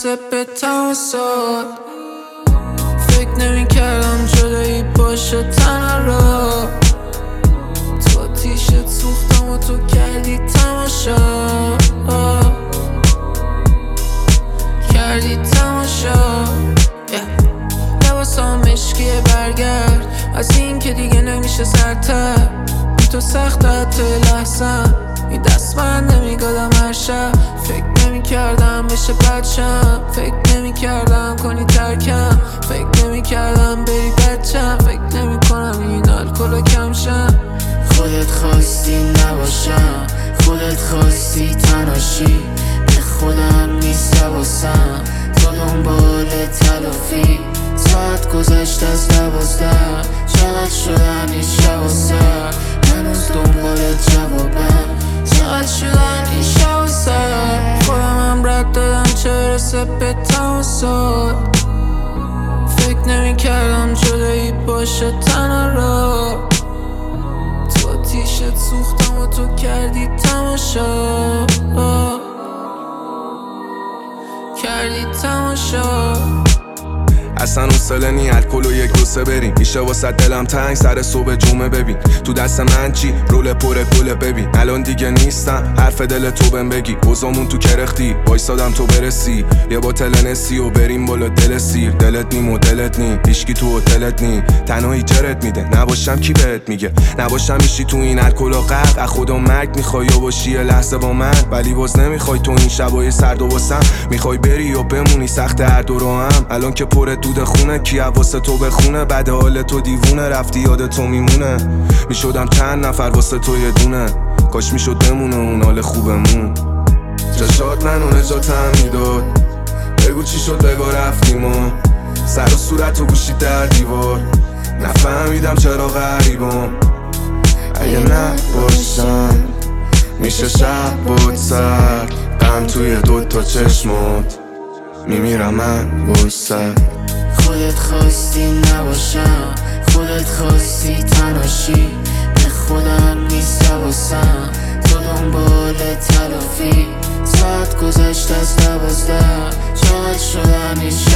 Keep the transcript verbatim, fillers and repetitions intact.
برسه به تمام سال. فکر نمی کردم جدایی باشه تنها را. تو آتیشت سوختم و تو کردی تماشا، کردی تماشا. لباسام مشکیه برگرد از این که دیگه نمیشه سرتر. بی تو سخت حتی لحظم این دست من نمیگادم هر شب. فکر نمی کردم بشه بچم، فکر نمی کردم کنی ترکم، فکر نمی کردم بری بچم، فکر نمی کنم این الکل کم شم. خودت خواستی نباشم، خودت خواستی تناشی، به خودم نیست حواسم، تو دنبال تلافی. ساعت گذشت از دوازده، چقدر شدن این شب و سر، هنوز دنبال جوابم، چقدر شدن این شب و سر. خودم هم رد دادم چه برسه به تمام سال. فکر نمی کردم جدایی باشه تنها را. تو آتیشت سوختم و تو کردی تماشا، کردی تماشا. اصلا حوصله نی الکل و یک دو سه بریم، میشه واسه دلم تنگ سر صبح جمعه. ببین تو دست من چی رول پر گله، ببین الان دیگه نیستم حرف دل تو بهم بگی. بزامون تو کرختی وایسادم تو برسی، یه باتل نسی و بریم بالا دل سیر. دلت نیم و دلت نی، هیچکی تو هتلت نی، تنهایی جرت میده. نباشم کی بهت میگه نباشم، میشی تو این الکل و غرق. از خدا مرگ میخوای یا باشی یه لحظه با من، ولی باز نمیخوای تو این شبای سرد و واسم. میخوای بری یا بمونی سخت هر دو رو هم. الان که پر دود خونه کی واسه تو بخونه، بعد حال تو دیوونه رفتی یاد تو میمونه. میشدم چند نفر واسه تو یه دونه، کاش میشد بمونه اون حال خوبمون. چشات منو نجاتم میداد، بگو چی شد بگو رفتیم و سر و صورت و گوشی در دیوار. نفهمیدم چرا غریبم، اگه نباشم میشه شب بود سر. غم توی دوتا چشمات میمیرم من بسر. خودت خواستی نباشم، خودت خواستی تناشی، به خودم نیست حواسم، تو دنبال تلافی. ساعت گذشت از دوازده، چقدر شدن این